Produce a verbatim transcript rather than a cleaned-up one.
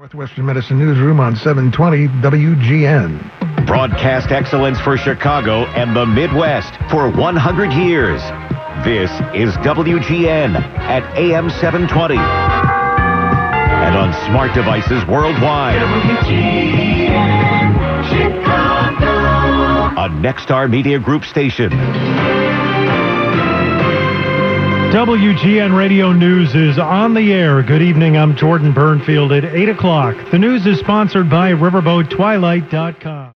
Northwestern Medicine Newsroom on seven twenty W G N. Broadcast excellence for Chicago and the Midwest for one hundred years. This is W G N at A M seven twenty. And on smart devices worldwide. W G N Chicago. A Nexstar Media Group station. W G N Radio News is on the air. Good evening. I'm Jordan Burnfield at eight o'clock. The news is sponsored by riverboat twilight dot com.